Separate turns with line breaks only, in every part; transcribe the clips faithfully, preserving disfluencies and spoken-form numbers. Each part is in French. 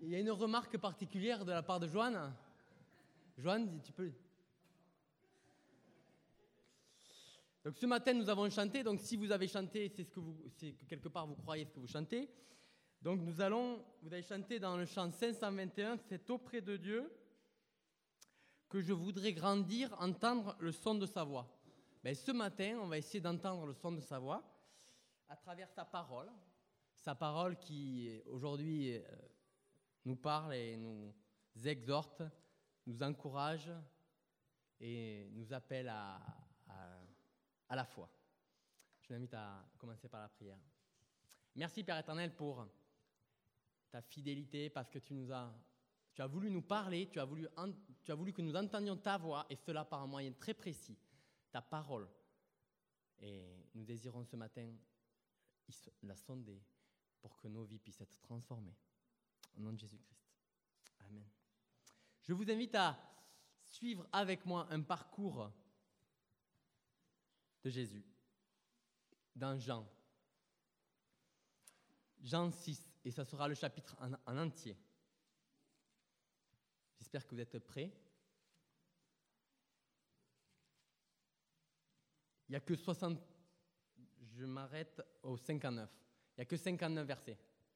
il y a une remarque particulière de la part de Joanne. Joanne, tu peux... Donc ce matin, nous avons chanté. Donc si vous avez chanté, c'est ce que vous, c'est que quelque part vous croyez ce que vous chantez. Donc nous allons, vous avez chanté dans le chant cinq cent vingt et un, c'est auprès de Dieu que je voudrais grandir, entendre le son de sa voix. Ben, ce matin, on va essayer d'entendre le son de sa voix à travers sa parole, sa parole qui aujourd'hui euh, nous parle et nous exhorte, nous encourage et nous appelle à, à, à la foi. Je vous invite à commencer par la prière. Merci Père éternel pour ta fidélité, parce que tu nous as, tu as voulu nous parler, tu as voulu, tu as voulu que nous entendions ta voix, et cela par un moyen très précis, ta parole. Et nous désirons ce matin la sonder pour que nos vies puissent être transformées. Au nom de Jésus-Christ. Amen. Je vous invite à suivre avec moi un parcours de Jésus dans Jean. Jean six, et ça sera le chapitre en, en entier. J'espère que vous êtes prêts. Il n'y a que soixante... Je m'arrête au cinquante-neuf. Il n'y a que cinquante-neuf versets.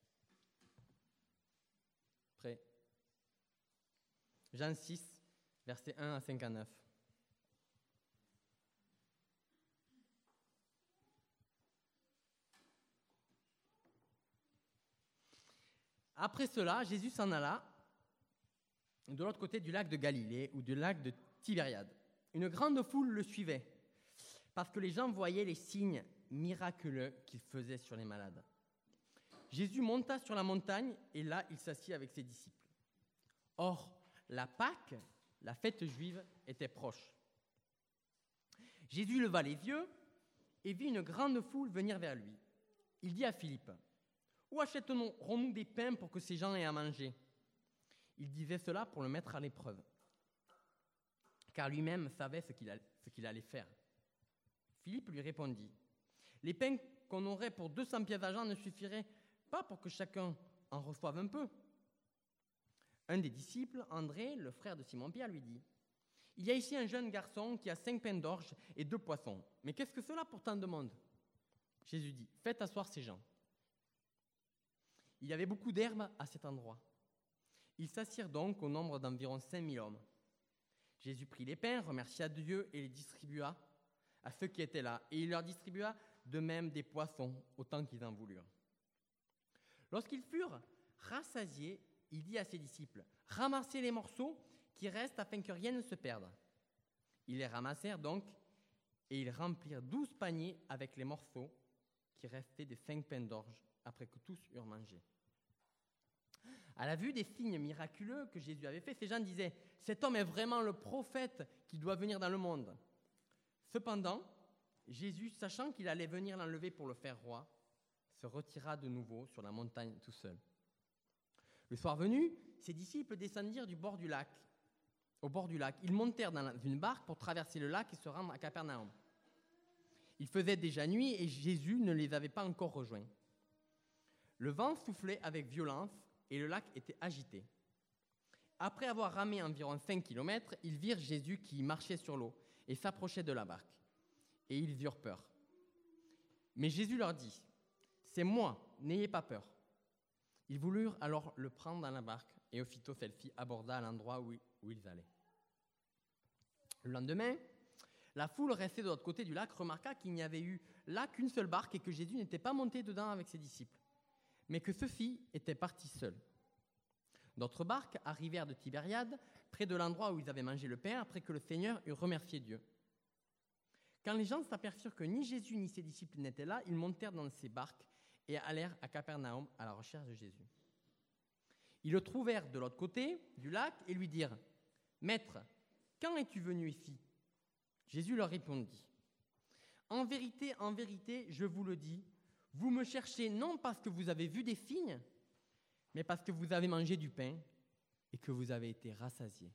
Prêts? Jean six, versets un à cinquante-neuf. Après cela, Jésus s'en alla de l'autre côté du lac de Galilée ou du lac de Tibériade. Une grande foule le suivait parce que les gens voyaient les signes miraculeux qu'il faisait sur les malades. Jésus monta sur la montagne et là, il s'assit avec ses disciples. Or, la Pâque, la fête juive, était proche. Jésus leva les yeux et vit une grande foule venir vers lui. Il dit à Philippe: où achèterons-nous des pains pour que ces gens aient à manger? Il disait cela pour le mettre à l'épreuve, car lui-même savait ce qu'il allait, ce qu'il allait faire. Philippe lui répondit: les pains qu'on aurait pour deux cents pièces d'argent ne suffiraient pas pour que chacun en reçoive un peu. Un des disciples, André, le frère de Simon-Pierre, lui dit: il y a ici un jeune garçon qui a cinq pains d'orge et deux poissons. Mais qu'est-ce que cela pour tant de monde? Jésus dit: faites asseoir ces gens. Il y avait beaucoup d'herbes à cet endroit. Ils s'assirent donc au nombre d'environ cinq mille hommes. Jésus prit les pains, remercia Dieu et les distribua à ceux qui étaient là. Et il leur distribua de même des poissons, autant qu'ils en voulurent. Lorsqu'ils furent rassasiés, il dit à ses disciples: ramassez les morceaux qui restent afin que rien ne se perde. Ils les ramassèrent donc et ils remplirent douze paniers avec les morceaux qui restaient des cinq pains d'orge après que tous eurent mangé. À la vue des signes miraculeux que Jésus avait faits, ces gens disaient: cet homme est vraiment le prophète qui doit venir dans le monde. Cependant, Jésus, sachant qu'il allait venir l'enlever pour le faire roi, se retira de nouveau sur la montagne tout seul. Le soir venu, ses disciples descendirent du bord du lac, au bord du lac. Ils montèrent dans une barque pour traverser le lac et se rendre à Capernaum. Il faisait déjà nuit et Jésus ne les avait pas encore rejoints. Le vent soufflait avec violence et le lac était agité. Après avoir ramé environ cinq kilomètres, ils virent Jésus qui marchait sur l'eau et s'approchait de la barque. Et ils eurent peur. Mais Jésus leur dit: c'est moi, n'ayez pas peur. Ils voulurent alors le prendre dans la barque et aussitôt celle-ci aborda à l'endroit où, où ils allaient. Le lendemain, la foule restée de l'autre côté du lac remarqua qu'il n'y avait eu là qu'une seule barque et que Jésus n'était pas monté dedans avec ses disciples, mais que ceux-ci étaient partis seuls. D'autres barques arrivèrent de Tibériade, près de l'endroit où ils avaient mangé le pain, après que le Seigneur eut remercié Dieu. Quand les gens s'aperçurent que ni Jésus ni ses disciples n'étaient là, ils montèrent dans ces barques et allèrent à Capernaum à la recherche de Jésus. Ils le trouvèrent de l'autre côté du lac et lui dirent: Maître, quand es-tu venu ici? Jésus leur répondit: En vérité, en vérité, je vous le dis, vous me cherchez non parce que vous avez vu des signes, mais parce que vous avez mangé du pain et que vous avez été rassasiés.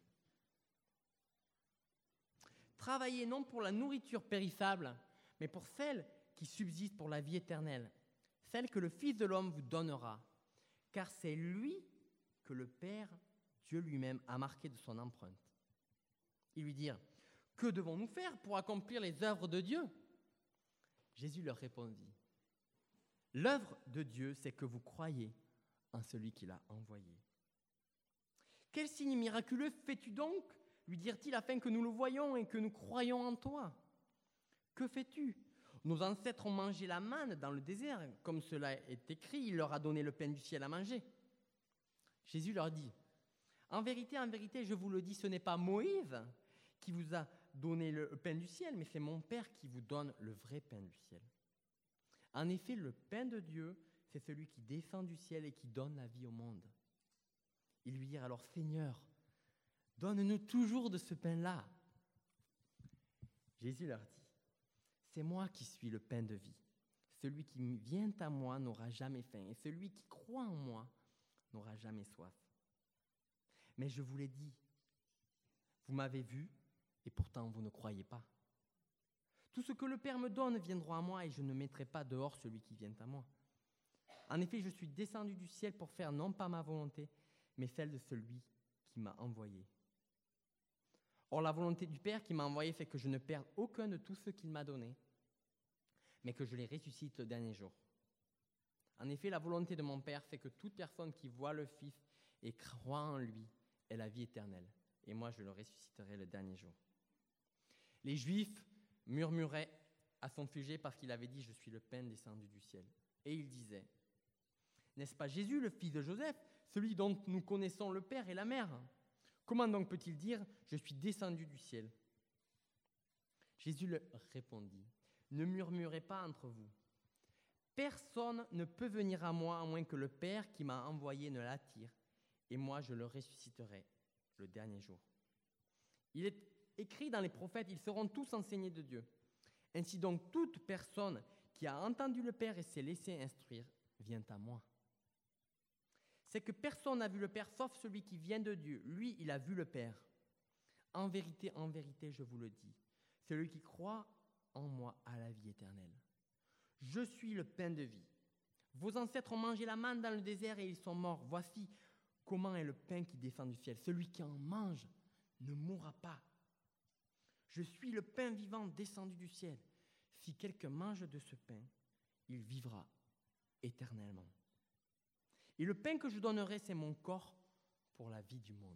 Travaillez non pour la nourriture périssable, mais pour celle qui subsiste pour la vie éternelle, celle que le Fils de l'homme vous donnera, car c'est lui que le Père, Dieu lui-même, a marqué de son empreinte. Ils lui dirent, « Que devons-nous faire pour accomplir les œuvres de Dieu ?» Jésus leur répondit, « L'œuvre de Dieu, c'est que vous croyez en celui qui l'a envoyé. » « Quel signe miraculeux fais-tu donc, lui dirent-ils, afin que nous le voyions et que nous croyions en toi ? Que fais-tu ? Nos ancêtres ont mangé la manne dans le désert, comme cela est écrit, il leur a donné le pain du ciel à manger. » Jésus leur dit, « En vérité, en vérité, je vous le dis, ce n'est pas Moïse qui vous a donné le pain du ciel, mais c'est mon Père qui vous donne le vrai pain du ciel. En effet, le pain de Dieu, c'est celui qui descend du ciel et qui donne la vie au monde. » Ils lui dirent alors, « Seigneur, donne-nous toujours de ce pain-là. » Jésus leur dit, « C'est moi qui suis le pain de vie. Celui qui vient à moi n'aura jamais faim, et celui qui croit en moi n'aura jamais soif. Mais je vous l'ai dit, vous m'avez vu, et pourtant vous ne croyez pas. Tout ce que le Père me donne viendra à moi, et je ne mettrai pas dehors celui qui vient à moi. En effet, je suis descendu du ciel pour faire non pas ma volonté, mais celle de celui qui m'a envoyé. Or, la volonté du Père qui m'a envoyé fait que je ne perde aucun de tout ce qu'il m'a donné, mais que je les ressuscite le dernier jour. En effet, la volonté de mon Père fait que toute personne qui voit le Fils et croit en lui ait la vie éternelle, et moi je le ressusciterai le dernier jour. » Les Juifs murmuraient à son sujet parce qu'il avait dit « Je suis le pain descendu du ciel ». Et ils disaient, « N'est-ce pas Jésus, le fils de Joseph, celui dont nous connaissons le Père et la Mère ? Comment donc peut-il dire « Je suis descendu du ciel » ?» Jésus leur répondit, « Ne murmurez pas entre vous. Personne ne peut venir à moi à moins que le Père qui m'a envoyé ne l'attire, et moi je le ressusciterai le dernier jour. Il est écrit dans les prophètes, ils seront tous enseignés de Dieu. Ainsi donc, toute personne qui a entendu le Père et s'est laissé instruire vient à moi. C'est que personne n'a vu le Père sauf celui qui vient de Dieu. Lui, il a vu le Père. En vérité, en vérité, je vous le dis, celui qui croit en moi a la vie éternelle. Je suis le pain de vie. Vos ancêtres ont mangé la manne dans le désert et ils sont morts. Voici comment est le pain qui descend du ciel. Celui qui en mange ne mourra pas. Je suis le pain vivant descendu du ciel. Si quelqu'un mange de ce pain, il vivra éternellement. Et le pain que je donnerai, c'est mon corps pour la vie du monde. »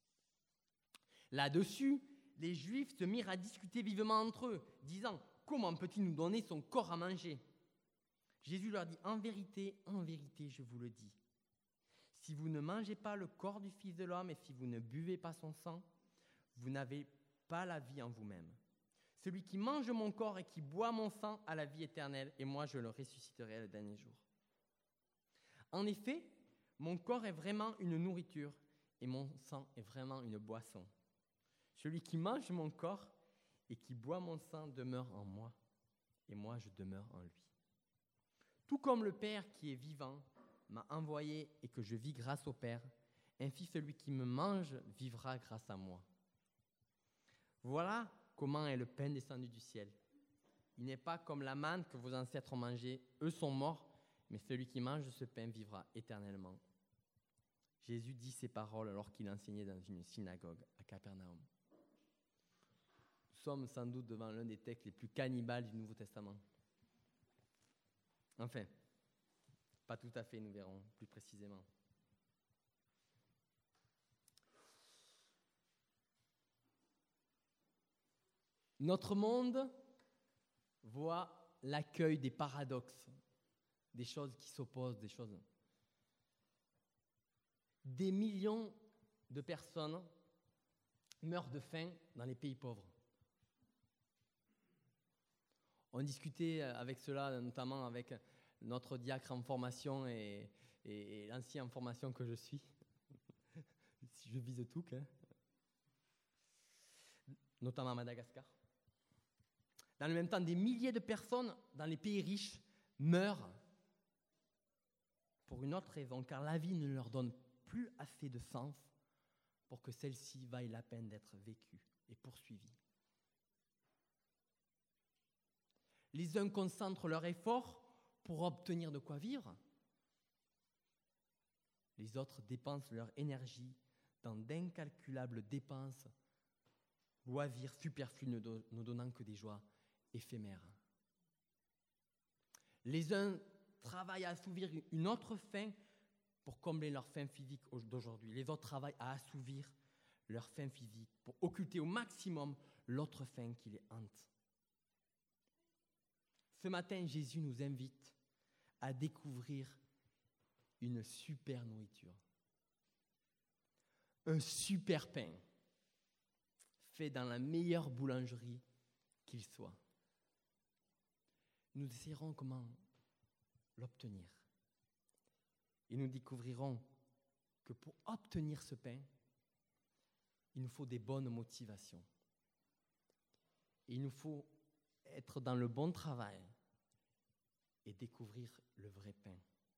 Là-dessus, les Juifs se mirent à discuter vivement entre eux, disant, « Comment peut-il nous donner son corps à manger ?» Jésus leur dit, « En vérité, en vérité, je vous le dis. Si vous ne mangez pas le corps du Fils de l'homme et si vous ne buvez pas son sang, vous n'avez pas la vie en vous-même. Celui qui mange mon corps et qui boit mon sang a la vie éternelle, et moi je le ressusciterai le dernier jour. En effet, mon corps est vraiment une nourriture et mon sang est vraiment une boisson. Celui qui mange mon corps et qui boit mon sang demeure en moi, et moi je demeure en lui. Tout comme le Père qui est vivant m'a envoyé et que je vis grâce au Père, ainsi celui qui me mange vivra grâce à moi. Voilà comment est le pain descendu du ciel. Il n'est pas comme la manne que vos ancêtres ont mangée, eux sont morts, mais celui qui mange de ce pain vivra éternellement. » Jésus dit ces paroles alors qu'il enseignait dans une synagogue à Capernaum. Nous sommes sans doute devant l'un des textes les plus cannibales du Nouveau Testament. Enfin, pas tout à fait, nous verrons plus précisément. Notre monde voit l'accueil des paradoxes, des choses qui s'opposent, des choses. Des millions de personnes meurent de faim dans les pays pauvres. On discutait avec cela, notamment avec notre diacre en formation et, et, et l'ancien en formation que je suis. Je vise tout, hein. Notamment à Madagascar. Dans le même temps, des milliers de personnes dans les pays riches meurent pour une autre raison, car la vie ne leur donne plus assez de sens pour que celle-ci vaille la peine d'être vécue et poursuivie. Les uns concentrent leurs efforts pour obtenir de quoi vivre. Les autres dépensent leur énergie dans d'incalculables dépenses, loisirs superflus ne, do- ne donnant que des joies éphémères. Les uns travaillent à assouvir une autre faim pour combler leur faim physique d'aujourd'hui. Les autres travaillent à assouvir leur faim physique pour occulter au maximum l'autre faim qui les hante. Ce matin, Jésus nous invite à découvrir une super nourriture. Un super pain fait dans la meilleure boulangerie qu'il soit. Nous essaierons comment l'obtenir. Et nous découvrirons que pour obtenir ce pain, il nous faut des bonnes motivations. Il nous faut être dans le bon travail et découvrir le vrai pain.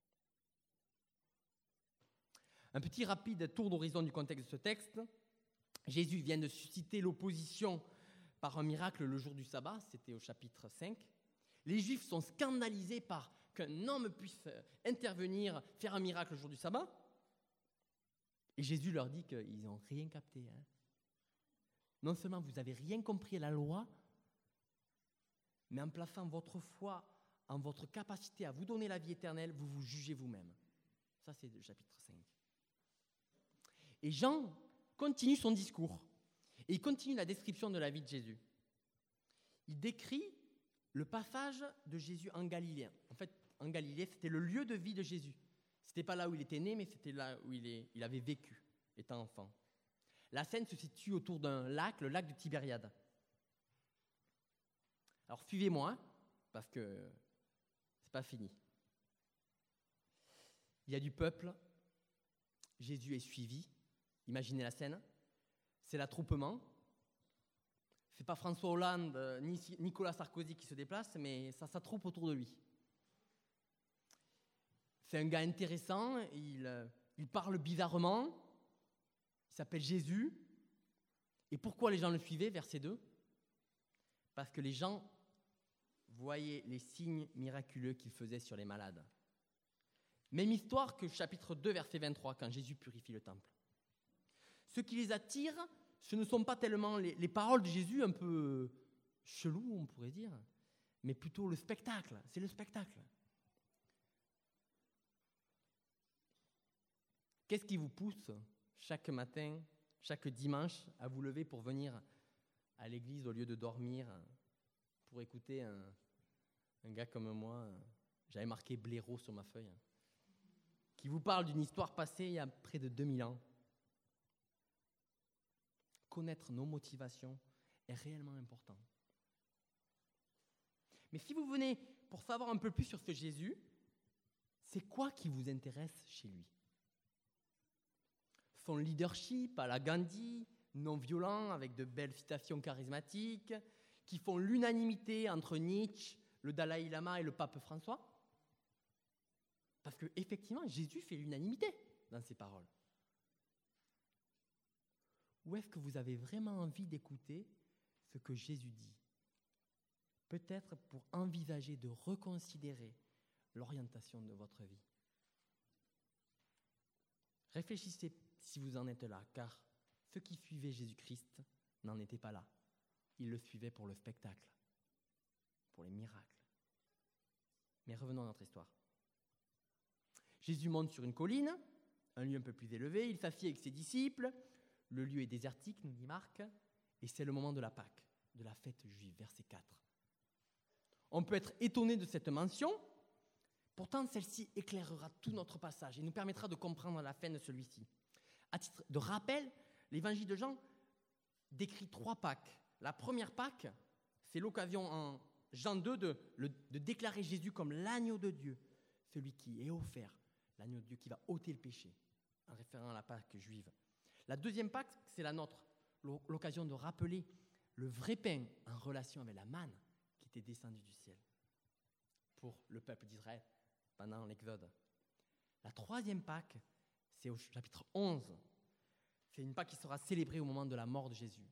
Un petit rapide tour d'horizon du contexte de ce texte. Jésus vient de susciter l'opposition par un miracle le jour du sabbat, c'était au chapitre cinq. Les Juifs sont scandalisés par qu'un homme puisse intervenir, faire un miracle le jour du sabbat. Et Jésus leur dit qu'ils n'ont rien capté. Hein. Non seulement vous n'avez rien compris à la loi, mais en plaçant votre foi en votre capacité à vous donner la vie éternelle, vous vous jugez vous-même. Ça, c'est le chapitre cinq. Et Jean continue son discours. Et il continue la description de la vie de Jésus. Il décrit le passage de Jésus en Galilée. En fait, en Galilée, c'était le lieu de vie de Jésus. Ce n'était pas là où il était né, mais c'était là où il, est, il avait vécu, étant enfant. La scène se situe autour d'un lac, le lac de Tibériade. Alors, suivez-moi, parce que c'est pas fini. Il y a du peuple. Jésus est suivi. Imaginez la scène. C'est l'attroupement. C'est pas François Hollande ni Nicolas Sarkozy qui se déplacent, mais ça s'attroupe autour de lui. C'est un gars intéressant, il, il parle bizarrement, il s'appelle Jésus. Et pourquoi les gens le suivaient, verset deux ? Parce que les gens voyaient les signes miraculeux qu'il faisait sur les malades. Même histoire que chapitre deux, verset vingt-trois, quand Jésus purifie le temple. Ce qui les attire, ce ne sont pas tellement les, les paroles de Jésus, un peu chelou, on pourrait dire, mais plutôt le spectacle. C'est le spectacle. Qu'est-ce qui vous pousse chaque matin, chaque dimanche, à vous lever pour venir à l'église au lieu de dormir, pour écouter un, un gars comme moi, j'avais marqué blaireau sur ma feuille, qui vous parle d'une histoire passée il y a près de deux mille ans. Connaître nos motivations est réellement important. Mais si vous venez pour savoir un peu plus sur ce Jésus, c'est quoi qui vous intéresse chez lui ? Son leadership à la Gandhi, non violent, avec de belles citations charismatiques, qui font l'unanimité entre Nietzsche, le Dalai Lama et le pape François ? Parce qu'effectivement, Jésus fait l'unanimité dans ses paroles. Ou est-ce que vous avez vraiment envie d'écouter ce que Jésus dit ? Peut-être pour envisager de reconsidérer l'orientation de votre vie. Réfléchissez si vous en êtes là, car ceux qui suivaient Jésus-Christ n'en étaient pas là. Ils le suivaient pour le spectacle, pour les miracles. Mais revenons à notre histoire. Jésus monte sur une colline, un lieu un peu plus élevé, il s'assied avec ses disciples. Le lieu est désertique, nous dit Marc, et c'est le moment de la Pâque, de la fête juive, verset quatre. On peut être étonné de cette mention, pourtant celle-ci éclairera tout notre passage et nous permettra de comprendre la fin de celui-ci. À titre de rappel, l'évangile de Jean décrit trois Pâques. La première Pâque, c'est l'occasion en Jean deux de, de déclarer Jésus comme l'agneau de Dieu, celui qui est offert, l'agneau de Dieu qui va ôter le péché, en référant à la Pâque juive. La deuxième Pâque, c'est la nôtre, l'occasion de rappeler le vrai pain en relation avec la manne qui était descendue du ciel pour le peuple d'Israël pendant l'Exode. La troisième Pâque, c'est au chapitre onze. C'est une Pâque qui sera célébrée au moment de la mort de Jésus.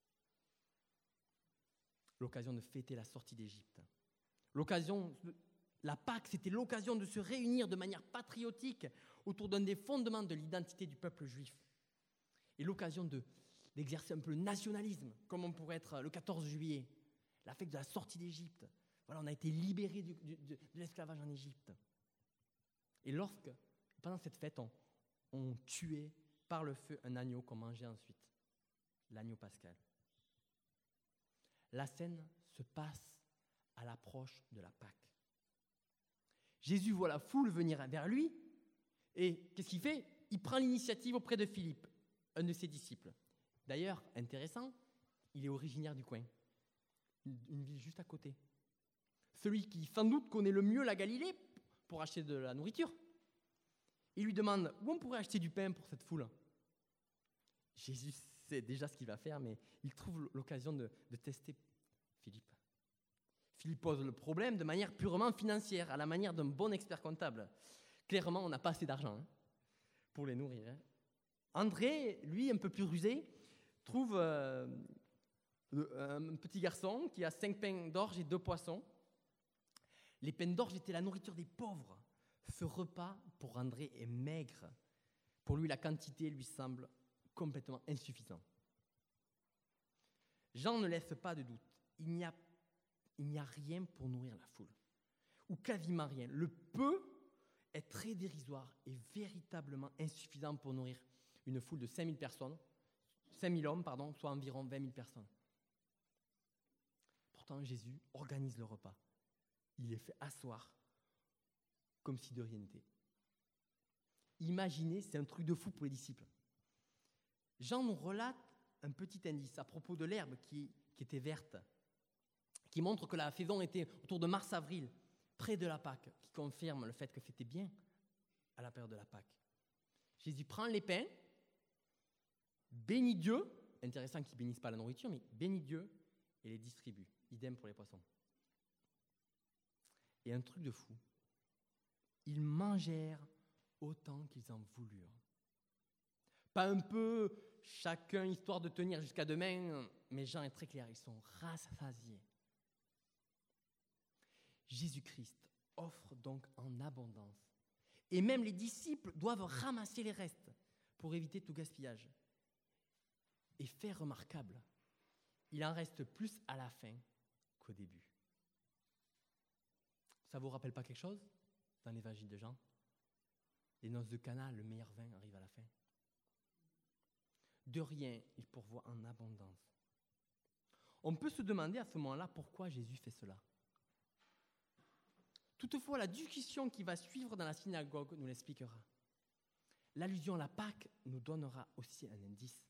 L'occasion de fêter la sortie d'Égypte. L'occasion La Pâque, c'était l'occasion de se réunir de manière patriotique autour d'un des fondements de l'identité du peuple juif. Et l'occasion de, d'exercer un peu le nationalisme, comme on pourrait être le quatorze juillet, la fête de la sortie d'Égypte. Voilà, on a été libérés du, du, de, de l'esclavage en Égypte. Et lorsque, pendant cette fête, on, on tuait par le feu un agneau qu'on mangeait ensuite, l'agneau pascal. La scène se passe à l'approche de la Pâque. Jésus voit la foule venir vers lui et qu'est-ce qu'il fait ? Il prend l'initiative auprès de Philippe, un de ses disciples. D'ailleurs, intéressant, il est originaire du coin, une, une ville juste à côté. Celui qui sans doute connaît le mieux la Galilée pour acheter de la nourriture. Il lui demande où on pourrait acheter du pain pour cette foule. Jésus sait déjà ce qu'il va faire, mais il trouve l'occasion de, de tester Philippe. Philippe pose le problème de manière purement financière, à la manière d'un bon expert comptable. Clairement, on n'a pas assez d'argent hein, pour les nourrir. Hein. André, lui, un peu plus rusé, trouve euh, un petit garçon qui a cinq pains d'orge et deux poissons. Les pains d'orge étaient la nourriture des pauvres. Ce repas, pour André, est maigre. Pour lui, la quantité lui semble complètement insuffisante. Jean ne laisse pas de doute. Il n'y a, il n'y a rien pour nourrir la foule. Ou quasiment rien. Le peu est très dérisoire et véritablement insuffisant pour nourrir une foule de cinq mille personnes, cinq mille hommes, pardon, soit environ vingt mille personnes. Pourtant, Jésus organise le repas. Il les fait asseoir comme si de rien n'était. Imaginez, c'est un truc de fou pour les disciples. Jean nous relate un petit indice à propos de l'herbe qui, qui était verte, qui montre que la saison était autour de mars-avril, près de la Pâque, qui confirme le fait que c'était bien à la période de la Pâque. Jésus prend les pains, bénit Dieu, intéressant qu'il ne bénisse pas la nourriture, mais bénit Dieu et les distribue. Idem pour les poissons. Et un truc de fou, ils mangèrent autant qu'ils en voulurent. Pas un peu, chacun histoire de tenir jusqu'à demain, mais Jean est très clair, ils sont rassasiés. Jésus-Christ offre donc en abondance. Et même les disciples doivent ramasser les restes pour éviter tout gaspillage. Et fait remarquable, il en reste plus à la fin qu'au début. Ça ne vous rappelle pas quelque chose dans l'évangile de Jean ? Les noces de Cana, le meilleur vin arrive à la fin. De rien, il pourvoit en abondance. On peut se demander à ce moment-là pourquoi Jésus fait cela. Toutefois, la discussion qui va suivre dans la synagogue nous l'expliquera. L'allusion à la Pâque nous donnera aussi un indice.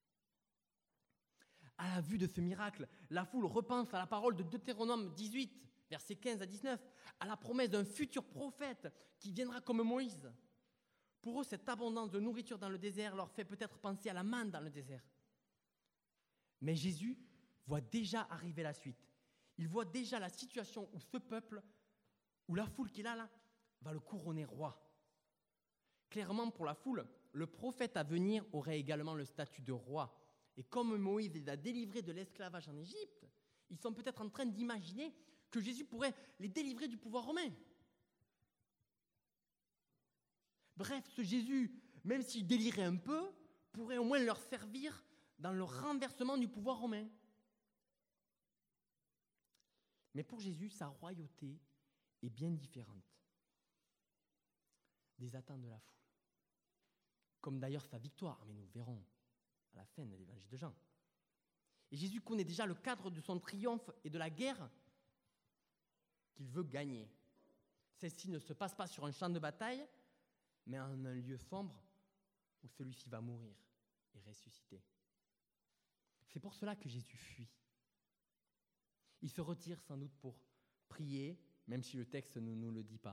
À la vue de ce miracle, la foule repense à la parole de Deutéronome dix-huit, versets quinze à dix-neuf, à la promesse d'un futur prophète qui viendra comme Moïse. Pour eux, cette abondance de nourriture dans le désert leur fait peut-être penser à la manne dans le désert. Mais Jésus voit déjà arriver la suite. Il voit déjà la situation où ce peuple, où la foule qu'il a là, va le couronner roi. Clairement, pour la foule, le prophète à venir aurait également le statut de roi. Et comme Moïse les a délivrés de l'esclavage en Égypte, ils sont peut-être en train d'imaginer que Jésus pourrait les délivrer du pouvoir romain. Bref, ce Jésus, même s'il délirait un peu, pourrait au moins leur servir dans le renversement du pouvoir romain. Mais pour Jésus, sa royauté est bien différente des attentes de la foule. Comme d'ailleurs sa victoire, mais nous verrons à la fin de l'évangile de Jean. Et Jésus connaît déjà le cadre de son triomphe et de la guerre qu'il veut gagner. Celle-ci ne se passe pas sur un champ de bataille, mais en un lieu sombre où celui-ci va mourir et ressusciter. C'est pour cela que Jésus fuit. Il se retire sans doute pour prier, même si le texte ne nous le dit pas.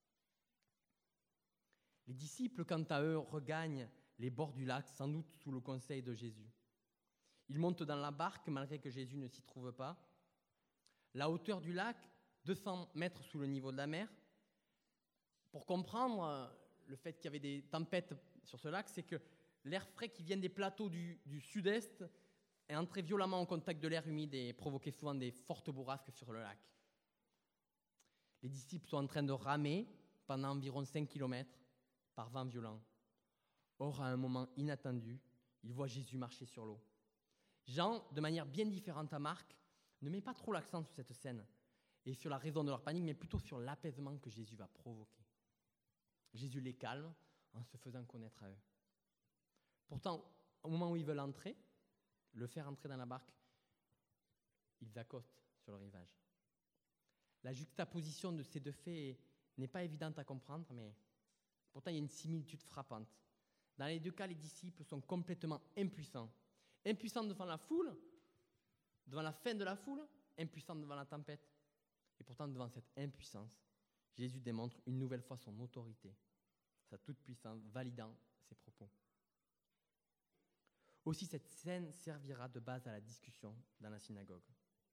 Les disciples, quant à eux, regagnent les bords du lac, sans doute sous le conseil de Jésus. Ils montent dans la barque, malgré que Jésus ne s'y trouve pas. La hauteur du lac, deux cents mètres sous le niveau de la mer. Pour comprendre le fait qu'il y avait des tempêtes sur ce lac, c'est que l'air frais qui vient des plateaux du, du sud-est est entré violemment en contact de l'air humide et provoquait souvent des fortes bourrasques sur le lac. Les disciples sont en train de ramer pendant environ cinq kilomètres par vent violent. Or, à un moment inattendu, ils voient Jésus marcher sur l'eau. Jean, de manière bien différente à Marc, ne met pas trop l'accent sur cette scène et sur la raison de leur panique, mais plutôt sur l'apaisement que Jésus va provoquer. Jésus les calme en se faisant connaître à eux. Pourtant, au moment où ils veulent entrer, le faire entrer dans la barque, ils accostent sur le rivage. La juxtaposition de ces deux faits n'est pas évidente à comprendre, mais pourtant il y a une similitude frappante. Dans les deux cas, les disciples sont complètement impuissants. Impuissants devant la foule, devant la fin de la foule, impuissants devant la tempête. Et pourtant, devant cette impuissance, Jésus démontre une nouvelle fois son autorité, sa toute-puissance, validant ses propos. Aussi, cette scène servira de base à la discussion dans la synagogue.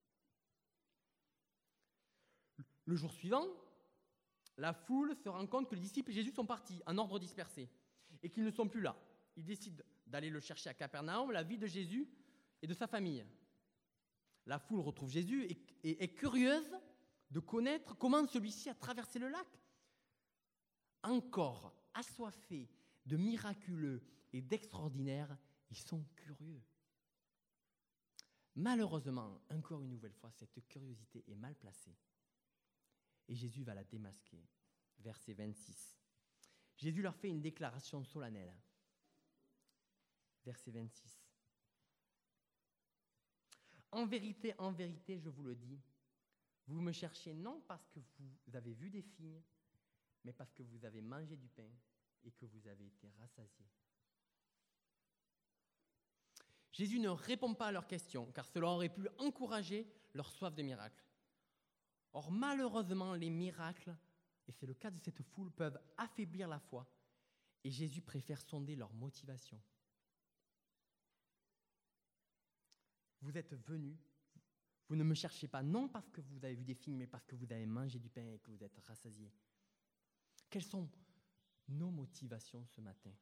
Le jour suivant, la foule se rend compte que les disciples et Jésus sont partis en ordre dispersé et qu'ils ne sont plus là. Ils décident d'aller le chercher à Capernaum, la ville de Jésus et de sa famille. La foule retrouve Jésus et, et est curieuse de connaître comment celui-ci a traversé le lac. Encore assoiffés de miraculeux et d'extraordinaires, ils sont curieux. Malheureusement, encore une nouvelle fois, cette curiosité est mal placée. Et Jésus va la démasquer. Verset vingt-six. Jésus leur fait une déclaration solennelle. Verset vingt-six. En vérité, en vérité, je vous le dis, vous me cherchez non parce que vous avez vu des signes, mais parce que vous avez mangé du pain et que vous avez été rassasiés. Jésus ne répond pas à leurs questions, car cela aurait pu encourager leur soif de miracles. Or, malheureusement, les miracles, et c'est le cas de cette foule, peuvent affaiblir la foi, et Jésus préfère sonder leur motivation. Vous êtes venus, vous ne me cherchez pas, non parce que vous avez vu des signes, mais parce que vous avez mangé du pain et que vous êtes rassasiés. Quelles sont nos motivations ce matin?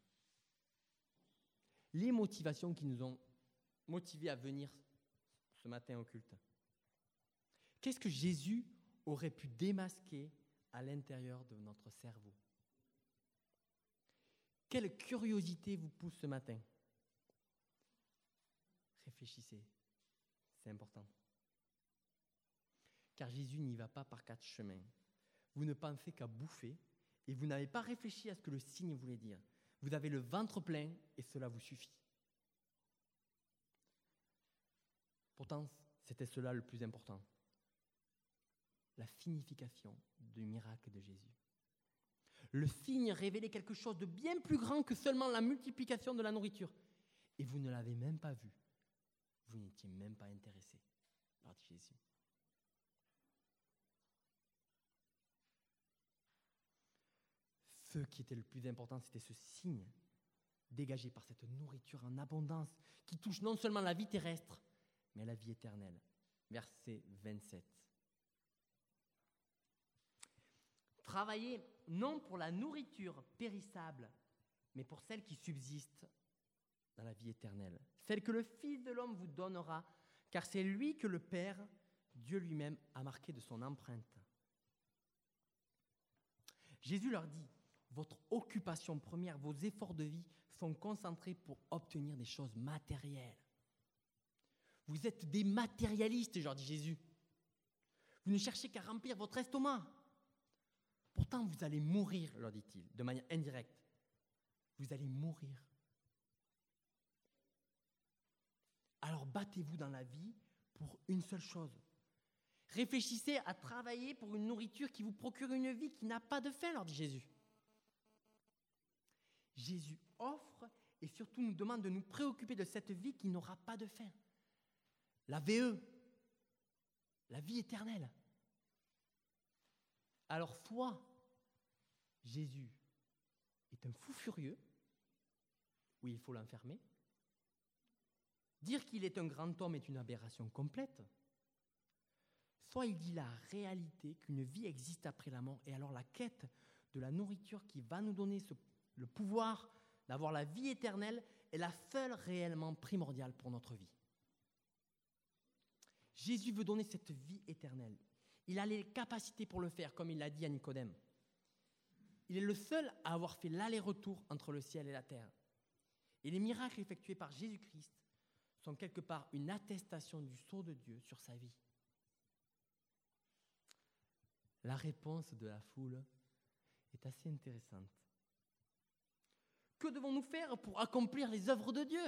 Les motivations qui nous ont motivés à venir ce matin au culte. Qu'est-ce que Jésus aurait pu démasquer à l'intérieur de notre cerveau? Quelle curiosité vous pousse ce matin? Réfléchissez, c'est important. Car Jésus n'y va pas par quatre chemins. Vous ne pensez qu'à bouffer et vous n'avez pas réfléchi à ce que le signe voulait dire. Vous avez le ventre plein et cela vous suffit. Pourtant, c'était cela le plus important. La signification du miracle de Jésus. Le signe révélait quelque chose de bien plus grand que seulement la multiplication de la nourriture. Et vous ne l'avez même pas vu. Vous n'étiez même pas intéressé, leur dit Jésus. Ce qui était le plus important, c'était ce signe dégagé par cette nourriture en abondance qui touche non seulement la vie terrestre, mais la vie éternelle. Verset vingt-sept. Travaillez non pour la nourriture périssable, mais pour celle qui subsiste dans la vie éternelle. Celle que le Fils de l'homme vous donnera, car c'est lui que le Père, Dieu lui-même, a marqué de son empreinte. Jésus leur dit, votre occupation première, vos efforts de vie sont concentrés pour obtenir des choses matérielles. Vous êtes des matérialistes, leur dit Jésus. Vous ne cherchez qu'à remplir votre estomac. Pourtant, vous allez mourir, leur dit-il, de manière indirecte. Vous allez mourir. Alors battez-vous dans la vie pour une seule chose. Réfléchissez à travailler pour une nourriture qui vous procure une vie qui n'a pas de fin, leur dit Jésus. Jésus offre et surtout nous demande de nous préoccuper de cette vie qui n'aura pas de fin. La V E, la vie éternelle. Alors soit Jésus est un fou furieux, oui, il faut l'enfermer. Dire qu'il est un grand homme est une aberration complète. Soit il dit la réalité qu'une vie existe après la mort et alors la quête de la nourriture qui va nous donner ce, le pouvoir d'avoir la vie éternelle est la seule réellement primordiale pour notre vie. Jésus veut donner cette vie éternelle. Il a les capacités pour le faire, comme il l'a dit à Nicodème. Il est le seul à avoir fait l'aller-retour entre le ciel et la terre. Et les miracles effectués par Jésus-Christ sont quelque part une attestation du sceau de Dieu sur sa vie. La réponse de la foule est assez intéressante. Que devons-nous faire pour accomplir les œuvres de Dieu ?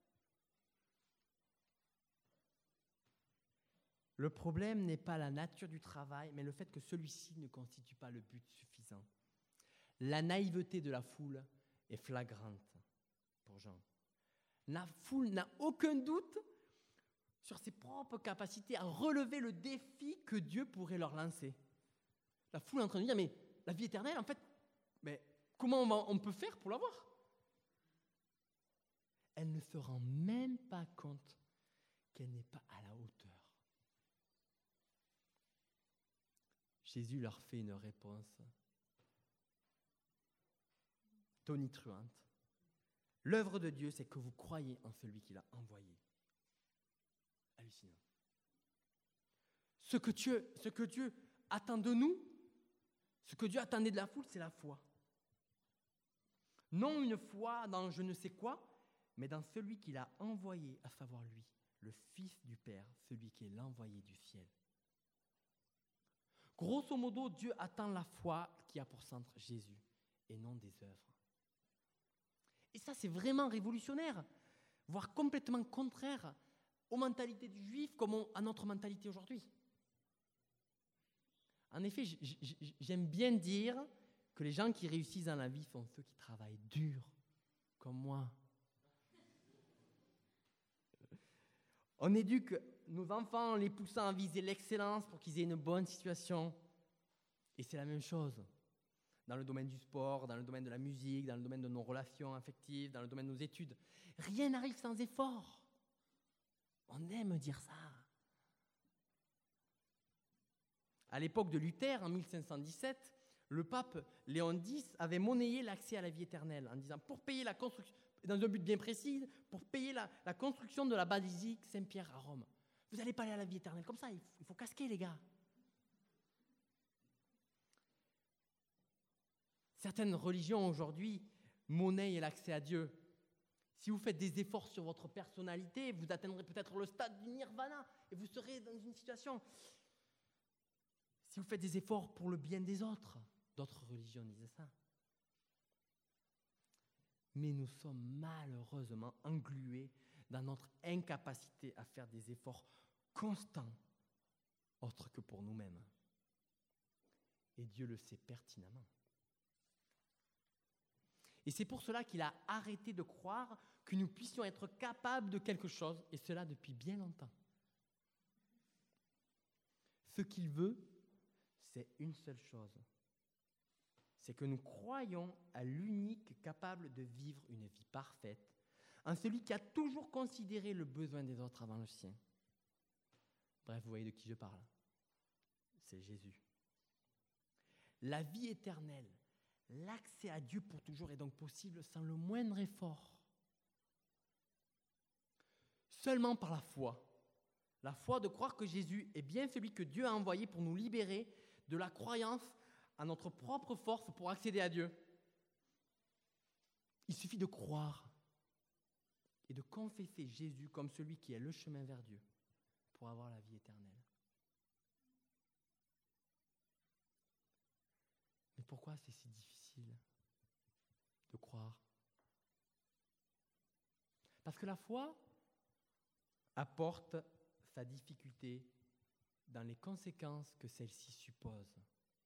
Le problème n'est pas la nature du travail, mais le fait que celui-ci ne constitue pas le but suffisant. La naïveté de la foule est flagrante pour Jean. La foule n'a aucun doute sur ses propres capacités à relever le défi que Dieu pourrait leur lancer. La foule est en train de dire, mais la vie éternelle, en fait, mais comment on peut faire pour l'avoir ? Elle ne se rend même pas compte qu'elle n'est pas à la hauteur. Jésus leur fait une réponse tonitruante. L'œuvre de Dieu, c'est que vous croyez en celui qui l'a envoyé. Hallucinant. Ce que Dieu, ce que Dieu attend de nous, ce que Dieu attendait de la foule, c'est la foi. Non une foi dans je ne sais quoi, mais dans celui qui l'a envoyé, à savoir lui, le Fils du Père, celui qui est l'envoyé du ciel. Grosso modo, Dieu attend la foi qui a pour centre Jésus et non des œuvres. Et ça, c'est vraiment révolutionnaire, voire complètement contraire aux mentalités du juif comme à notre mentalité aujourd'hui. En effet, j'aime bien dire que les gens qui réussissent dans la vie sont ceux qui travaillent dur, comme moi. On éduque nos enfants en les poussant à viser l'excellence pour qu'ils aient une bonne situation. Et c'est la même chose dans le domaine du sport, dans le domaine de la musique, dans le domaine de nos relations affectives, dans le domaine de nos études. Rien n'arrive sans effort. On aime dire ça. À l'époque de Luther, en mille cinq cent dix-sept, le pape Léon X avait monnayé l'accès à la vie éternelle en disant, pour payer la construction, dans un but bien précis, pour payer la, la construction de la basilique Saint-Pierre à Rome. Vous n'allez pas aller à la vie éternelle comme ça, il faut, il faut casquer les gars. Certaines religions aujourd'hui monnaient l'accès à Dieu. Si vous faites des efforts sur votre personnalité, vous atteindrez peut-être le stade du nirvana et vous serez dans une situation. Si vous faites des efforts pour le bien des autres, d'autres religions disaient ça. Mais nous sommes malheureusement englués dans notre incapacité à faire des efforts constants, autres que pour nous-mêmes. Et Dieu le sait pertinemment. Et c'est pour cela qu'il a arrêté de croire que nous puissions être capables de quelque chose, et cela depuis bien longtemps. Ce qu'il veut, c'est une seule chose. C'est que nous croyons à l'unique capable de vivre une vie parfaite, en celui qui a toujours considéré le besoin des autres avant le sien. Bref, vous voyez de qui je parle. C'est Jésus. La vie éternelle, l'accès à Dieu pour toujours est donc possible sans le moindre effort. Seulement par la foi. La foi de croire que Jésus est bien celui que Dieu a envoyé pour nous libérer de la croyance à notre propre force pour accéder à Dieu. Il suffit de croire et de confesser Jésus comme celui qui est le chemin vers Dieu pour avoir la vie éternelle. Mais pourquoi c'est si difficile de croire ? Parce que la foi apporte sa difficulté dans les conséquences que celle-ci suppose.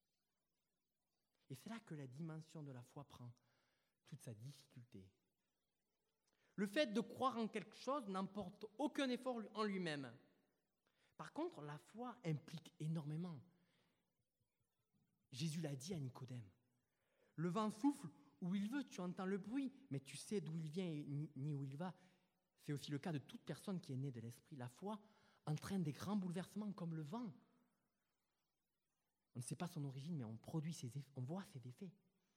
Et c'est là que la dimension de la foi prend toute sa difficulté. Le fait de croire en quelque chose n'emporte aucun effort en lui-même. Par contre, la foi implique énormément. Jésus l'a dit à Nicodème. Le vent souffle où il veut, tu entends le bruit, mais tu sais d'où il vient et ni où il va. C'est aussi le cas de toute personne qui est née de l'esprit. La foi entraîne des grands bouleversements comme le vent. On ne sait pas son origine, mais on produit ses effets, on voit ses effets.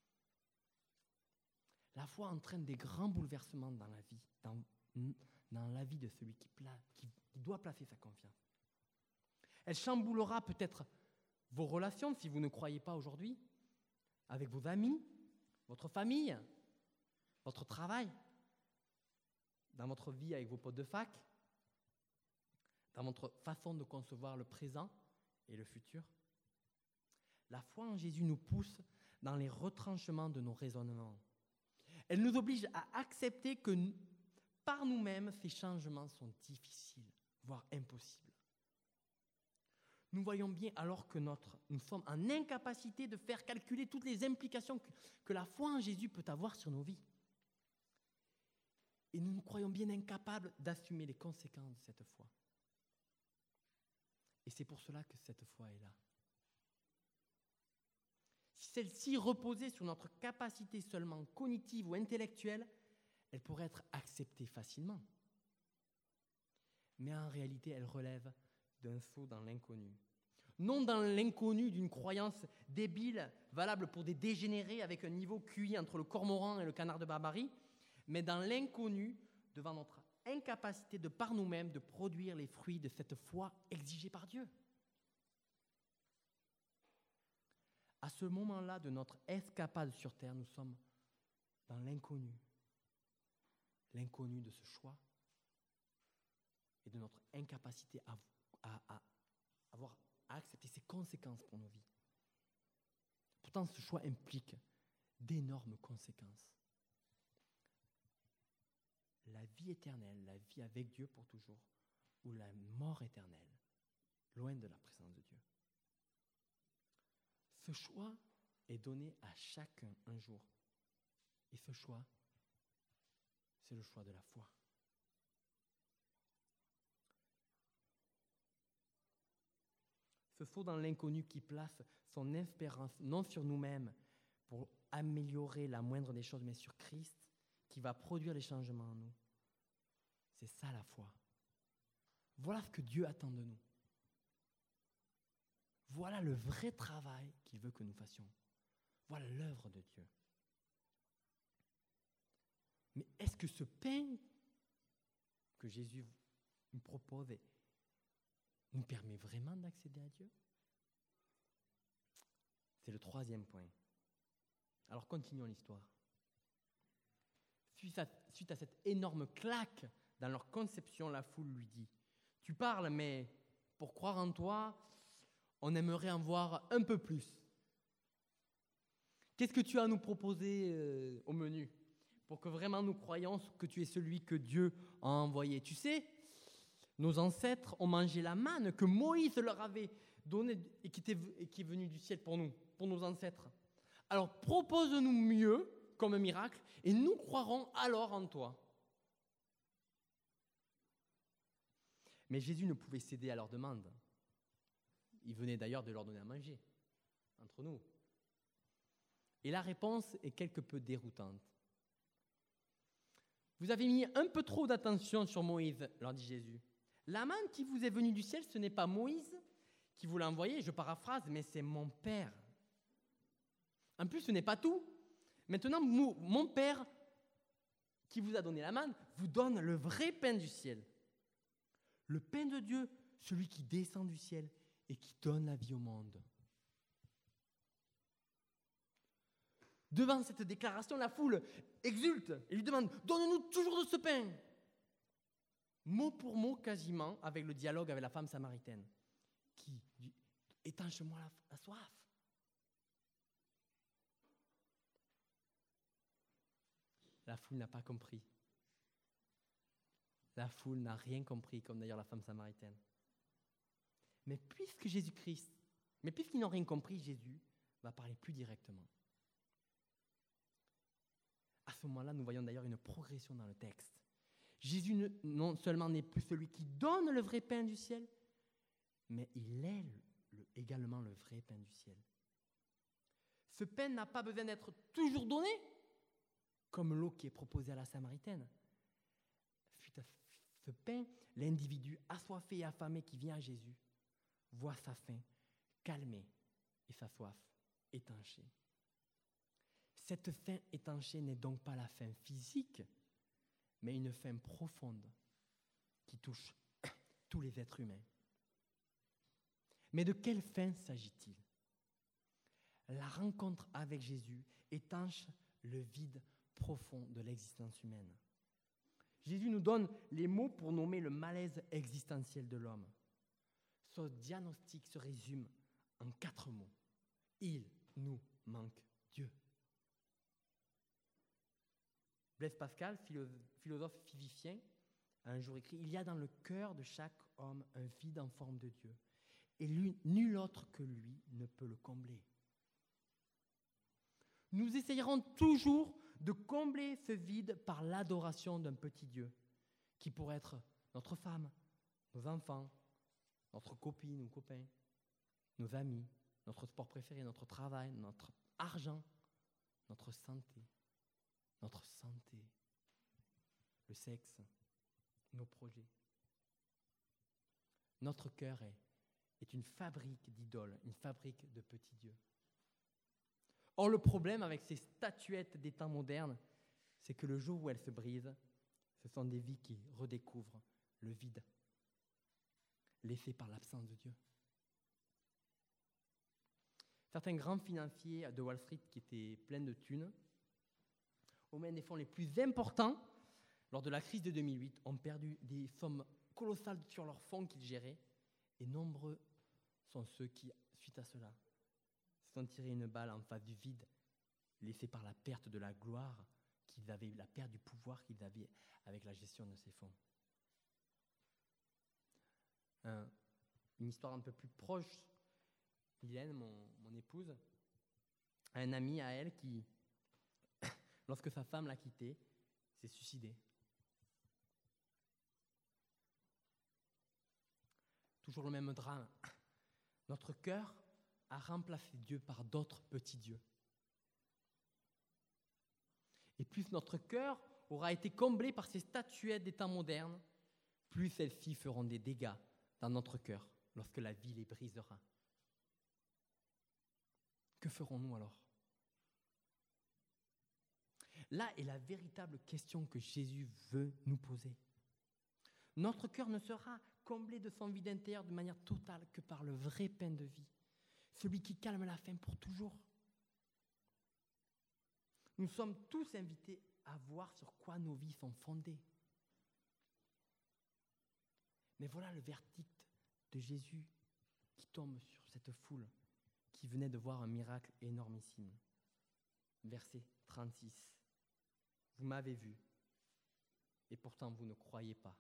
La foi entraîne des grands bouleversements dans la vie, dans, dans la vie de celui qui, pla, qui, qui doit placer sa confiance. Elle chamboulera peut-être vos relations, si vous ne croyez pas aujourd'hui, avec vos amis, votre famille, votre travail, dans votre vie avec vos potes de fac, dans votre façon de concevoir le présent et le futur. La foi en Jésus nous pousse dans les retranchements de nos raisonnements. Elle nous oblige à accepter que par nous-mêmes, ces changements sont difficiles, voire impossibles. Nous voyons bien alors que notre, nous sommes en incapacité de faire calculer toutes les implications que, que la foi en Jésus peut avoir sur nos vies. Et nous nous croyons bien incapables d'assumer les conséquences de cette foi. Et c'est pour cela que cette foi est là. Si celle-ci reposait sur notre capacité seulement cognitive ou intellectuelle, elle pourrait être acceptée facilement. Mais en réalité, elle relève d'un saut dans l'inconnu. Non dans l'inconnu d'une croyance débile, valable pour des dégénérés avec un niveau Q I entre le cormoran et le canard de barbarie, mais dans l'inconnu devant notre incapacité de par nous-mêmes de produire les fruits de cette foi exigée par Dieu. À ce moment-là de notre escapade sur terre, nous sommes dans l'inconnu. L'inconnu de ce choix et de notre incapacité à, à, à avoir à accepter ses conséquences pour nos vies. Pourtant, ce choix implique d'énormes conséquences. La vie éternelle, la vie avec Dieu pour toujours, ou la mort éternelle, loin de la présence de Dieu. Ce choix est donné à chacun un jour. Et ce choix, c'est le choix de la foi. Ce saut dans l'inconnu qui place son espérance non sur nous-mêmes pour améliorer la moindre des choses, mais sur Christ, qui va produire les changements en nous. C'est ça la foi. Voilà ce que Dieu attend de nous. Voilà le vrai travail qu'il veut que nous fassions. Voilà l'œuvre de Dieu. Mais est-ce que ce pain que Jésus nous propose nous permet vraiment d'accéder à Dieu? C'est le troisième point. Alors continuons l'histoire. Suite à, suite à cette énorme claque dans leur conception, la foule lui dit « Tu parles, mais pour croire en toi, on aimerait en voir un peu plus. Qu'est-ce que tu as à nous proposer euh, au menu pour que vraiment nous croyions que tu es celui que Dieu a envoyé? Tu sais, nos ancêtres ont mangé la manne que Moïse leur avait donnée et qui, était, et qui est venue du ciel pour nous, pour nos ancêtres. Alors propose-nous mieux comme un miracle et nous croirons alors en toi. » Mais Jésus ne pouvait céder à leur demande. Il venait d'ailleurs de leur donner à manger, entre nous. Et la réponse est quelque peu déroutante. « Vous avez mis un peu trop d'attention sur Moïse, leur dit Jésus. La manne qui vous est venue du ciel, ce n'est pas Moïse qui vous l'a envoyé, je paraphrase, mais c'est mon Père. En plus, ce n'est pas tout. Maintenant, mon Père, qui vous a donné la manne, vous donne le vrai pain du ciel. Le pain de Dieu, celui qui descend du ciel et qui donne la vie au monde. » Devant cette déclaration, la foule exulte et lui demande « Donne-nous toujours de ce pain !» Mot pour mot, quasiment, avec le dialogue avec la femme samaritaine, qui dit « Étanche-moi la, la soif !» La foule n'a pas compris. La foule n'a rien compris, comme d'ailleurs la femme samaritaine. Mais puisque Jésus-Christ, mais puisqu'ils n'ont rien compris, Jésus va parler plus directement. À ce moment-là, nous voyons d'ailleurs une progression dans le texte. Jésus ne, non seulement n'est plus celui qui donne le vrai pain du ciel, mais il est le, le, également le vrai pain du ciel. Ce pain n'a pas besoin d'être toujours donné, comme l'eau qui est proposée à la Samaritaine. Suite à ce pain, l'individu assoiffé et affamé qui vient à Jésus voit sa faim calmée et sa soif étanchée. Cette faim étanchée n'est donc pas la faim physique, mais une faim profonde qui touche tous les êtres humains. Mais de quelle fin s'agit-il ? La rencontre avec Jésus étanche le vide profond de l'existence humaine. Jésus nous donne les mots pour nommer le malaise existentiel de l'homme. Ce diagnostic se résume en quatre mots. Il nous manque Dieu. Blaise Pascal, philosophe physicien, a un jour écrit « Il y a dans le cœur de chaque homme un vide en forme de Dieu, et lui, nul autre que lui ne peut le combler. » Nous essayerons toujours de combler ce vide par l'adoration d'un petit Dieu, qui pourrait être notre femme, nos enfants, notre copine ou copain, nos amis, notre sport préféré, notre travail, notre argent, notre santé, notre santé, le sexe, nos projets. Notre cœur est, est une fabrique d'idoles, une fabrique de petits dieux. Or, le problème avec ces statuettes des temps modernes, c'est que le jour où elles se brisent, ce sont des vies qui redécouvrent le vide, laissé par l'absence de Dieu. Certains grands financiers de Wall Street qui étaient pleins de thunes, au même des fonds les plus importants, lors de la crise de deux mille huit, ont perdu des sommes colossales sur leurs fonds qu'ils géraient, et nombreux sont ceux qui, suite à cela, se sont tirés une balle en face du vide, laissé par la perte de la gloire qu'ils avaient, la perte du pouvoir qu'ils avaient avec la gestion de ces fonds. Un, une histoire un peu plus proche, Hélène, mon, mon épouse, a un ami à elle qui, lorsque sa femme l'a quitté, s'est suicidé. Toujours le même drame. Notre cœur a remplacé Dieu par d'autres petits dieux. Et plus notre cœur aura été comblé par ces statuettes des temps modernes, plus celles-ci feront des dégâts dans notre cœur lorsque la vie les brisera. Que ferons-nous alors ? Là est la véritable question que Jésus veut nous poser. Notre cœur ne sera comblé de son vide intérieur de manière totale que par le vrai pain de vie, celui qui calme la faim pour toujours. Nous sommes tous invités à voir sur quoi nos vies sont fondées. Mais voilà le verdict de Jésus qui tombe sur cette foule qui venait de voir un miracle énormissime. Verset trente-six. Vous m'avez vu, et pourtant vous ne croyez pas.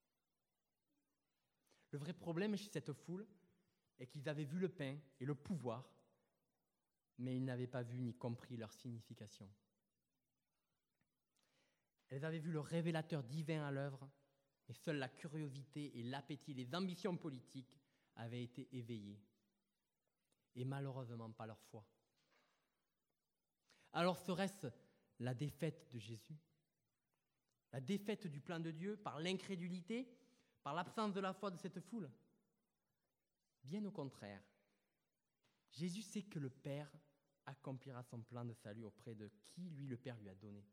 Le vrai problème chez cette foule est qu'ils avaient vu le pain et le pouvoir, mais ils n'avaient pas vu ni compris leur signification. Elles avaient vu le révélateur divin à l'œuvre, mais seule la curiosité et l'appétit, les ambitions politiques avaient été éveillés, et malheureusement pas leur foi. Alors serait-ce la défaite de Jésus ? La défaite du plan de Dieu par l'incrédulité, par l'absence de la foi de cette foule ? Bien au contraire, Jésus sait que le Père accomplira son plan de salut auprès de qui lui le Père lui a donné.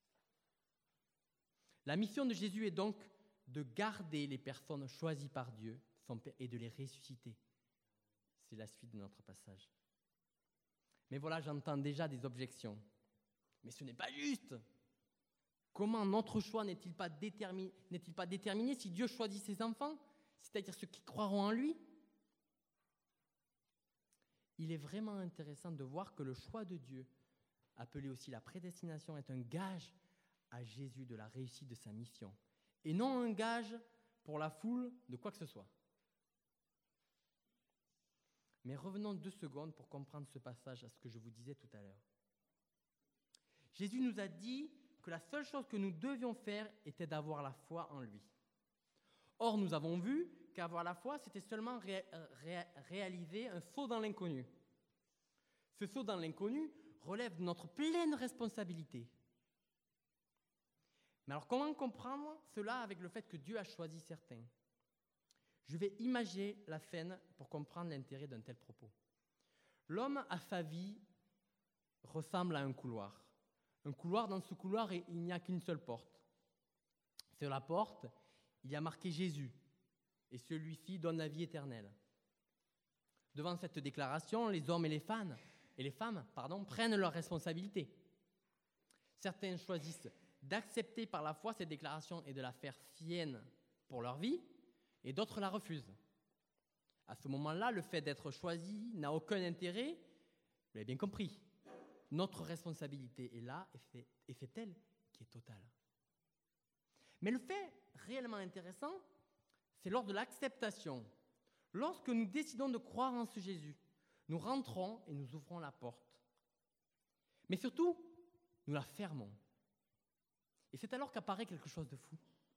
La mission de Jésus est donc de garder les personnes choisies par Dieu, son Père, et de les ressusciter. C'est la suite de notre passage. Mais voilà, j'entends déjà des objections. Mais ce n'est pas juste. Comment notre choix n'est-il pas déterminé, n'est-il pas déterminé si Dieu choisit ses enfants, c'est-à-dire ceux qui croiront en lui ? Il est vraiment intéressant de voir que le choix de Dieu, appelé aussi la prédestination, est un gage à Jésus de la réussite de sa mission, et non un gage pour la foule de quoi que ce soit. Mais revenons deux secondes pour comprendre ce passage à ce que je vous disais tout à l'heure. Jésus nous a dit que la seule chose que nous devions faire était d'avoir la foi en lui. Or, nous avons vu qu'avoir la foi, c'était seulement ré- ré- réaliser un saut dans l'inconnu. Ce saut dans l'inconnu relève de notre pleine responsabilité. Mais alors, comment comprendre cela avec le fait que Dieu a choisi certains ? Je vais imaginer la scène pour comprendre l'intérêt d'un tel propos. L'homme, à sa vie, ressemble à un couloir. Un couloir, dans ce couloir, il n'y a qu'une seule porte. Sur la porte, il y a marqué Jésus, et celui-ci donne la vie éternelle. Devant cette déclaration, les hommes et les femmes, et les femmes pardon, prennent leurs responsabilités. Certains choisissent d'accepter par la foi cette déclaration et de la faire sienne pour leur vie, et d'autres la refusent. À ce moment-là, le fait d'être choisi n'a aucun intérêt, vous l'avez bien compris. Notre responsabilité est là, et c'est, et c'est elle qui est totale. Mais le fait réellement intéressant, c'est lors de l'acceptation. Lorsque nous décidons de croire en ce Jésus, nous rentrons et nous ouvrons la porte. Mais surtout, nous la fermons. Et c'est alors qu'apparaît quelque chose de fou.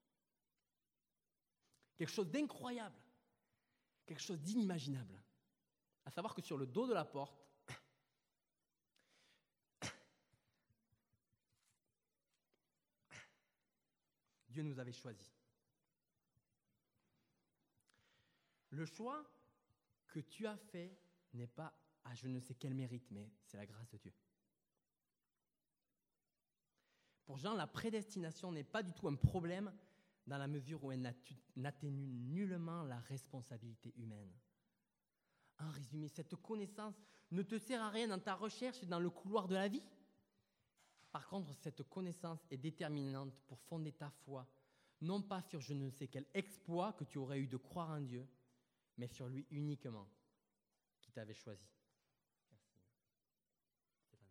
Quelque chose d'incroyable. Quelque chose d'inimaginable. À savoir que sur le dos de la porte, Dieu nous avait choisis. Le choix que tu as fait n'est pas à je ne sais quel mérite, mais c'est la grâce de Dieu. Pour Jean, la prédestination n'est pas du tout un problème dans la mesure où elle n'atténue nullement la responsabilité humaine. En résumé, cette connaissance ne te sert à rien dans ta recherche et dans le couloir de la vie. Par contre, cette connaissance est déterminante pour fonder ta foi, non pas sur je ne sais quel exploit que tu aurais eu de croire en Dieu, mais sur lui uniquement, qui t'avait choisi. Merci. Stéphane.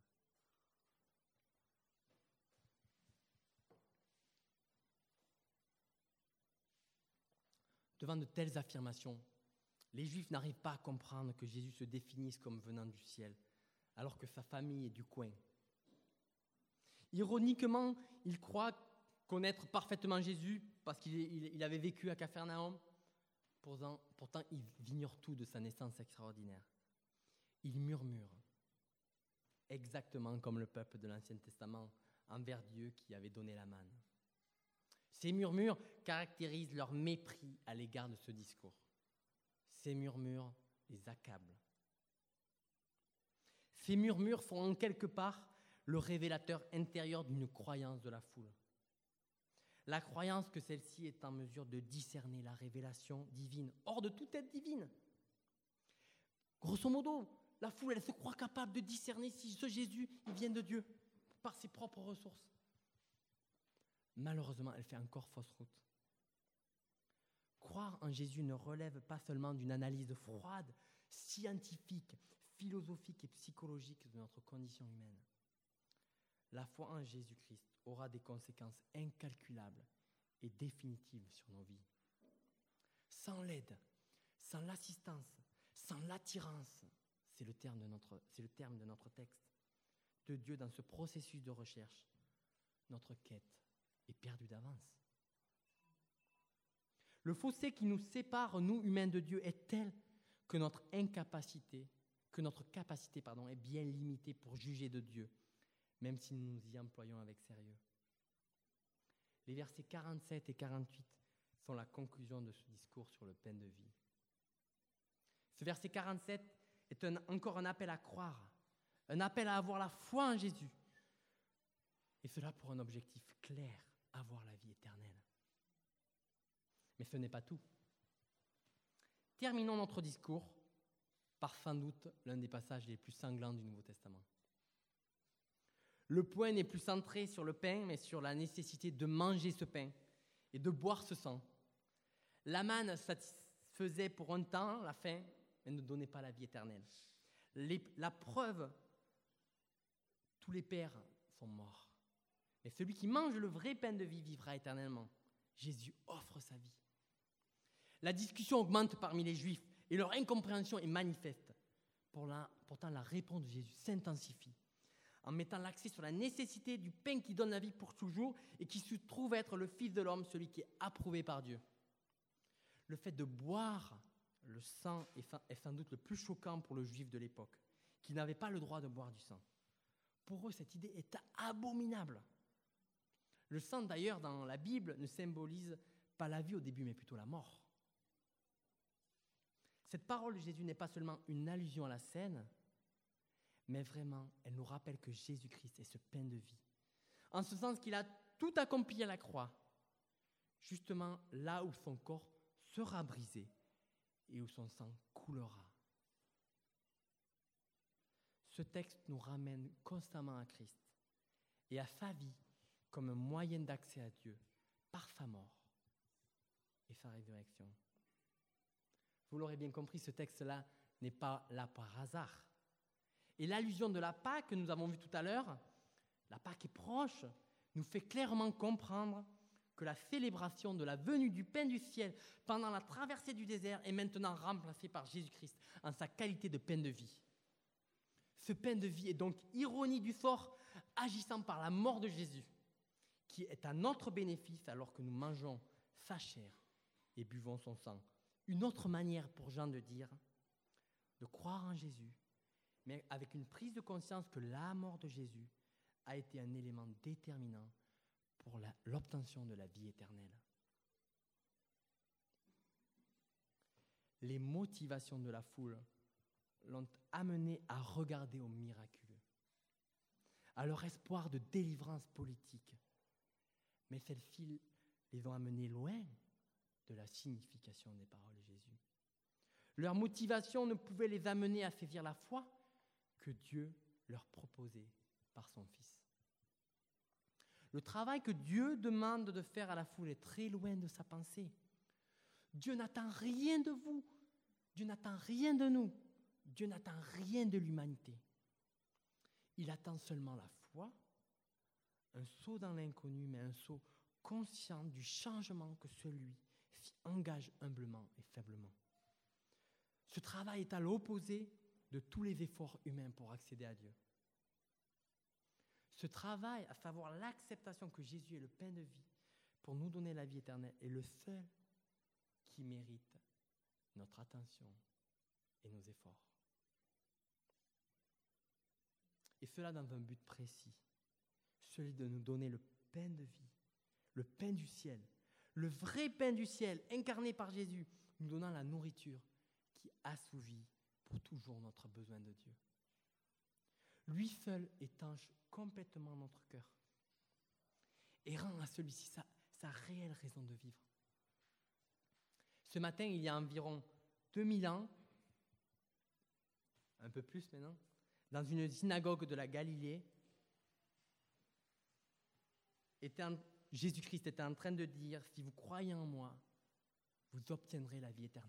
Devant de telles affirmations, les Juifs n'arrivent pas à comprendre que Jésus se définisse comme venant du ciel, alors que sa famille est du coin. Ironiquement, ils croient connaître parfaitement Jésus parce qu'il il, il avait vécu à Capharnaüm. Pourtant, pourtant, ils ignorent tout de sa naissance extraordinaire. Ils murmurent, exactement comme le peuple de l'Ancien Testament envers Dieu qui avait donné la manne. Ces murmures caractérisent leur mépris à l'égard de ce discours. Ces murmures les accablent. Ces murmures sont en quelque part le révélateur intérieur d'une croyance de la foule. La croyance que celle-ci est en mesure de discerner la révélation divine, hors de toute aide divine. Grosso modo, la foule, elle se croit capable de discerner si ce Jésus, il vient de Dieu, par ses propres ressources. Malheureusement, elle fait encore fausse route. Croire en Jésus ne relève pas seulement d'une analyse froide, scientifique, philosophique et psychologique de notre condition humaine. La foi en Jésus-Christ aura des conséquences incalculables et définitives sur nos vies. Sans l'aide, sans l'assistance, sans l'attirance, c'est le terme de notre, c'est le terme de notre texte, de Dieu dans ce processus de recherche, notre quête est perdue d'avance. Le fossé qui nous sépare, nous, humains de Dieu, est tel que notre incapacité, que notre capacité, pardon, est bien limitée pour juger de Dieu, même si nous nous y employons avec sérieux. Les versets quarante-sept et quarante-huit sont la conclusion de ce discours sur le pain de vie. Ce verset quarante-sept est un, encore un appel à croire, un appel à avoir la foi en Jésus, et cela pour un objectif clair, avoir la vie éternelle. Mais ce n'est pas tout. Terminons notre discours par sans doute l'un des passages les plus sanglants du Nouveau Testament. Le point n'est plus centré sur le pain, mais sur la nécessité de manger ce pain et de boire ce sang. La manne satisfaisait pour un temps la faim, mais ne donnait pas la vie éternelle. Les, la preuve, tous les pères sont morts. Mais celui qui mange le vrai pain de vie vivra éternellement. Jésus offre sa vie. La discussion augmente parmi les Juifs et leur incompréhension est manifeste. Pour la, pourtant, la réponse de Jésus s'intensifie en mettant l'accent sur la nécessité du pain qui donne la vie pour toujours et qui se trouve être le Fils de l'homme, celui qui est approuvé par Dieu. Le fait de boire le sang est sans doute le plus choquant pour le Juif de l'époque, qui n'avait pas le droit de boire du sang. Pour eux, cette idée est abominable. Le sang, d'ailleurs, dans la Bible, ne symbolise pas la vie au début, mais plutôt la mort. Cette parole de Jésus n'est pas seulement une allusion à la scène, mais vraiment, elle nous rappelle que Jésus-Christ est ce pain de vie. En ce sens qu'il a tout accompli à la croix, justement là où son corps sera brisé et où son sang coulera. ce texte nous ramène constamment à Christ et à sa vie comme un moyen d'accès à Dieu par sa mort et sa résurrection. Vous l'aurez bien compris, ce texte-là n'est pas là par hasard. Et l'allusion de la Pâque que nous avons vue tout à l'heure, la Pâque est proche, nous fait clairement comprendre que la célébration de la venue du pain du ciel pendant la traversée du désert est maintenant remplacée par Jésus-Christ en sa qualité de pain de vie. Ce pain de vie est donc ironie du sort agissant par la mort de Jésus, qui est à notre bénéfice alors que nous mangeons sa chair et buvons son sang. Une autre manière pour Jean de dire, de croire en Jésus, mais avec une prise de conscience que la mort de Jésus a été un élément déterminant pour la, l'obtention de la vie éternelle. Les motivations de la foule l'ont amené à regarder au miraculeux, à leur espoir de délivrance politique. Mais celles-ci les ont amenés loin de la signification des paroles de Jésus. Leur motivation ne pouvait les amener à saisir la foi que Dieu leur proposait par son Fils. Le travail que Dieu demande de faire à la foule est très loin de sa pensée. Dieu n'attend rien de vous. Dieu n'attend rien de nous. Dieu n'attend rien de l'humanité. Il attend seulement la foi, un saut dans l'inconnu, mais un saut conscient du changement que celui s'y engage humblement et faiblement. Ce travail est à l'opposé de tous les efforts humains pour accéder à Dieu. Ce travail, à savoir l'acceptation que Jésus est le pain de vie pour nous donner la vie éternelle, est le seul qui mérite notre attention et nos efforts. Et cela dans un but précis, celui de nous donner le pain de vie, le pain du ciel, le vrai pain du ciel incarné par Jésus, nous donnant la nourriture qui assouvit pour toujours notre besoin de Dieu. Lui seul étanche complètement notre cœur et rend à celui-ci sa, sa réelle raison de vivre. Ce matin, il y a environ deux mille ans, un peu plus maintenant, dans une synagogue de la Galilée, était en, Jésus-Christ était en train de dire « Si vous croyez en moi, vous obtiendrez la vie éternelle. »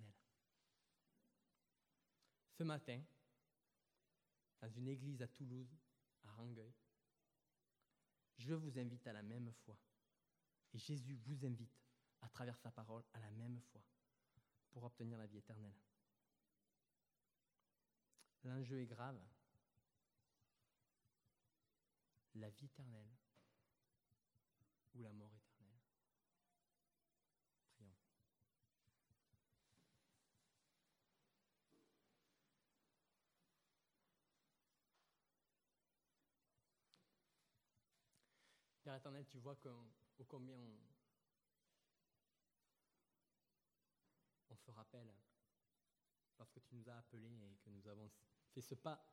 Ce matin, dans une église à Toulouse, à Rangueil, je vous invite à la même foi. Et Jésus vous invite, à travers sa parole, à la même foi pour obtenir la vie éternelle. L'enjeu est grave. La vie éternelle ou la mort éternelle. Prions. Père éternel, tu vois ô combien on, on se rappelle lorsque tu nous as appelés et que nous avons fait ce pas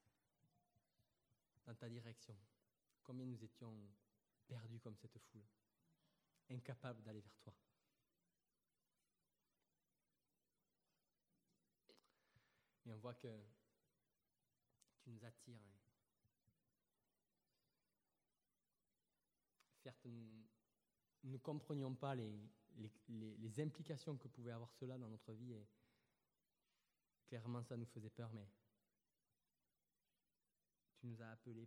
dans ta direction. Combien nous étions perdus comme cette foule, incapables d'aller vers toi. Et on voit que tu nous attires. Certes, nous ne comprenions pas les, les, les, les implications que pouvait avoir cela dans notre vie et clairement ça nous faisait peur, mais tu nous as appelés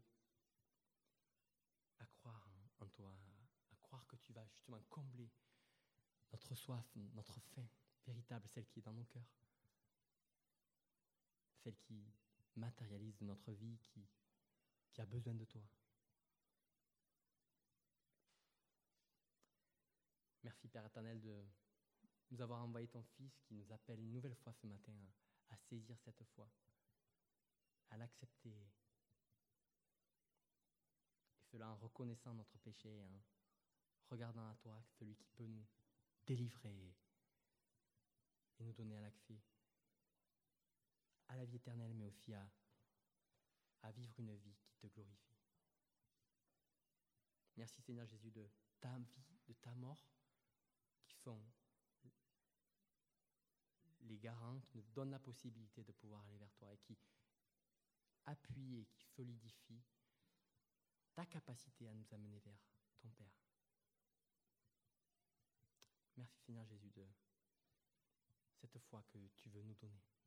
à croire en toi, à croire que tu vas justement combler notre soif, notre faim véritable, celle qui est dans nos cœurs, celle qui matérialise notre vie, qui, qui a besoin de toi. Merci Père éternel de nous avoir envoyé ton Fils qui nous appelle une nouvelle fois ce matin à, à saisir cette foi, à l'accepter. Et cela en reconnaissant notre péché et en regardant à toi, celui qui peut nous délivrer et nous donner l'accès à la vie éternelle, mais aussi à, à vivre une vie qui te glorifie. Merci Seigneur Jésus de ta vie, de ta mort, qui sont les garants, qui nous donnent la possibilité de pouvoir aller vers toi et qui appuyé, qui solidifie ta capacité à nous amener vers ton Père. Merci Seigneur Jésus de cette foi que tu veux nous donner.